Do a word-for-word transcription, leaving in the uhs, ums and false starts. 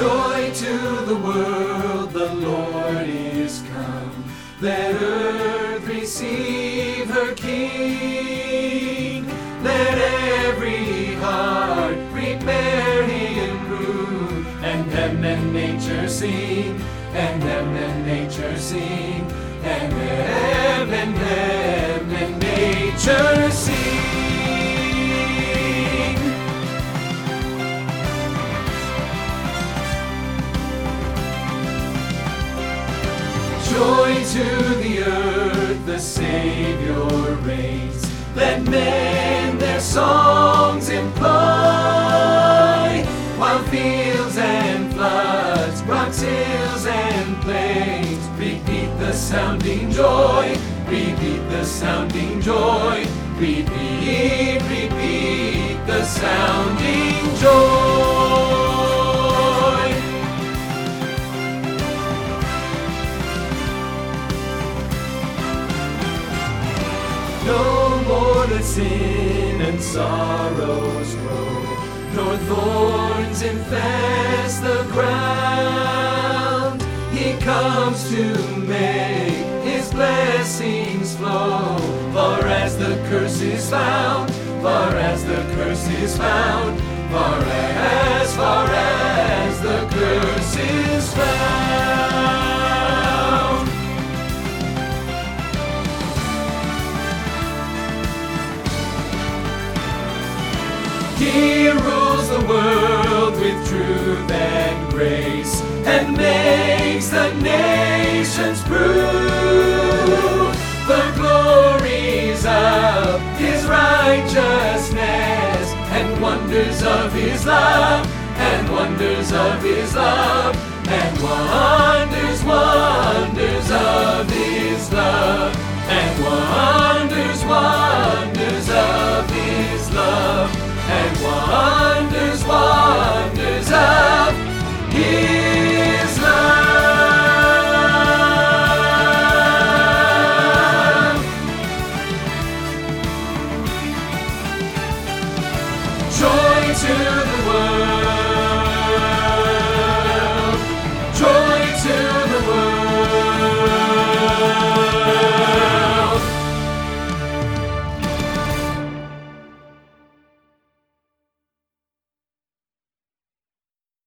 Joy to the world, the Lord is come. Let earth receive her King. Let every heart prepare him room. And heaven and nature sing, and heaven and nature sing, and heaven, heaven and nature sing. Joy to the earth, the Savior reigns. Let men their songs employ, while fields and floods, rocks, hills, and plains repeat the sounding joy, repeat the sounding joy, repeat, repeat the sounding joy. No more let sin and sorrows grow, nor thorns infest the ground. He comes to make his blessings flow, far as the curse is found, far as the curse is found, far as, far as the curse is found. He rules the world with truth and grace, and makes the nations prove the glories of his righteousness, and wonders of his love, and wonders of his love, and wonders, wonders of his love, and wonders, wonders of his love, and wonders, wonders of his love. Joy to the world,